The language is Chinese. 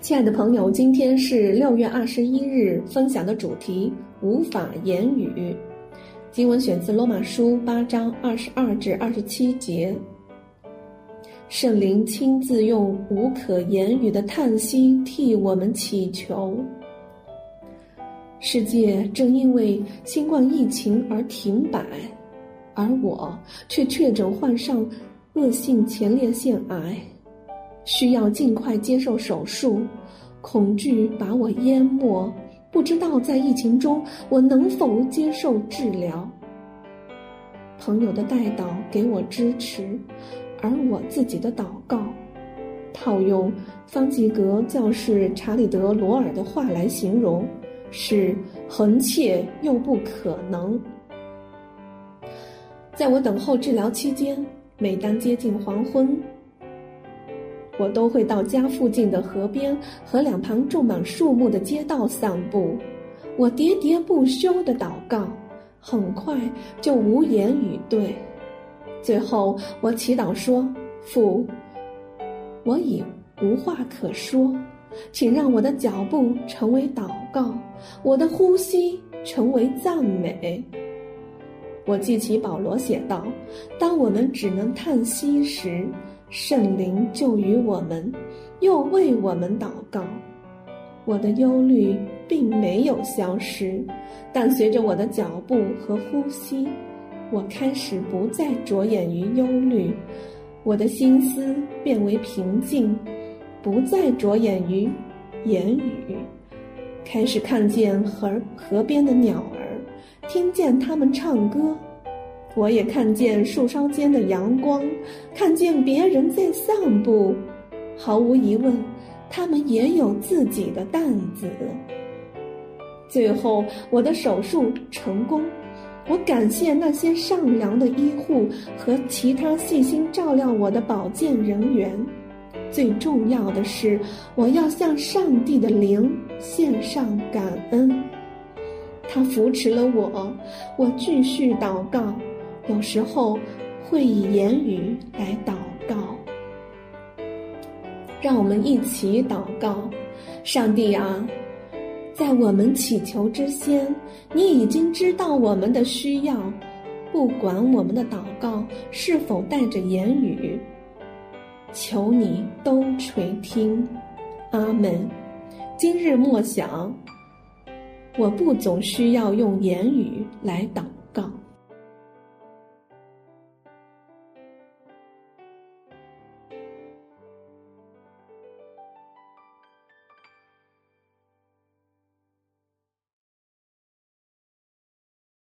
亲爱的朋友，今天是6月21日，分享的主题无法言语。经文选自罗马书8章22至27节。圣灵亲自用无可言语的叹息替我们祈求。世界正因为新冠疫情而停摆，而我却确诊患上恶性前列腺癌，需要尽快接受手术，恐惧把我淹没，不知道在疫情中我能否接受治疗。朋友的代祷给我支持，而我自己的祷告，套用方济各教士查理德罗尔的话来形容，是恒切又不可能。在我等候治疗期间，每当接近黄昏，我都会到家附近的河边和两旁种满树木的街道散步。我喋喋不休地祷告，很快就无言以对。最后我祈祷说：父，我已无话可说，请让我的脚步成为祷告，我的呼吸成为赞美。我记起保罗写道：当我们只能叹息时，圣灵就与我们，又为我们祷告。我的忧虑并没有消失，但随着我的脚步和呼吸，我开始不再着眼于忧虑，我的心思变为平静，不再着眼于言语，开始看见河边的鸟儿，听见它们唱歌。我也看见树梢间的阳光，看见别人在散步。毫无疑问，他们也有自己的担子。最后，我的手术成功。我感谢那些善良的医护和其他细心照料我的保健人员。最重要的是，我要向上帝的灵献上感恩。他扶持了我，我继续祷告，有时候会以言语来祷告。让我们一起祷告。上帝啊，在我们祈求之先，你已经知道我们的需要，不管我们的祷告是否带着言语，求你都垂听。阿们。今日默想，我不总需要用言语来祷告。